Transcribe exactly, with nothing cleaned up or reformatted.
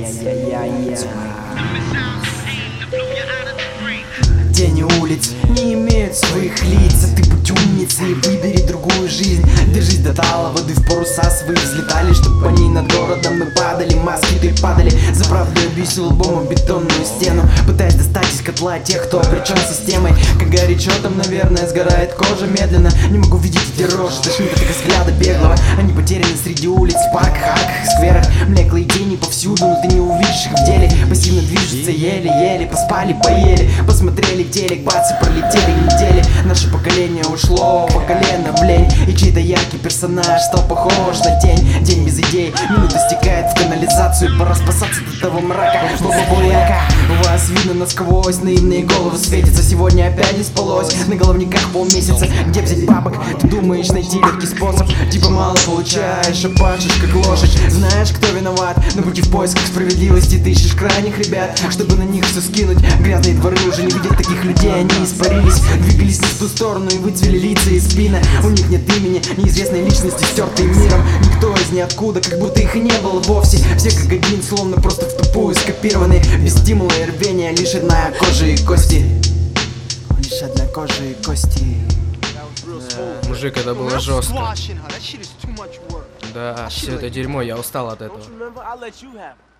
Я-я-я-я-я. Тени улиц не имеют своих лиц, а ты будь умницей и выбери другую жизнь. Держись до тала, воды в паруса свои взлетали, чтоб по ней над городом мы падали. Маски ты падали, за правду я бьюсь лбом об бетонную стену, пытаясь достать из котла тех, кто обречен системой. Как горячо там, наверное, сгорает кожа медленно. Не могу видеть эти рожи, тошнит от их взгляда беглого. Они потеряны среди улиц, в парках, арках, скверах. Млеклые тени повсюду, но ты не увидишь их в деле. Пассивно движутся еле-еле, поспали, поели, посмотрели телек, бац, и пролетели недели. Наше поколение ушло по колено в лень, и чей-то яркий персонаж стал похож на тень. День без идей, минута стекает в канализацию, пора спасаться от этого мрака. Баба-буряка, вас видно насквозь, наивные головы светятся. Сегодня опять не спалось, на головниках полмесяца. Где взять бабок? Ты думаешь найти легкий способ? Типа мало получаешь, а пашешь как лошадь. Знаешь, кто виноват? На пути в поисках справедливости ты ищешь крайних ребят, чтобы на них все скинуть. Грязные дворы уже не видят таких людей, они испарились, двигались не в ту сторону и выцвели лица и спины. У них нет имени, неизвестной личности, стертые миром. Никто из ниоткуда, как будто их и не было вовсе. Все как один, словно просто в тупую скопированы, без стимула и рвения, лишь одна кожа и кости. Лишь одна кожа и кости. Да. Мужик, это было жестко. Да, все это дерьмо, я устал от этого.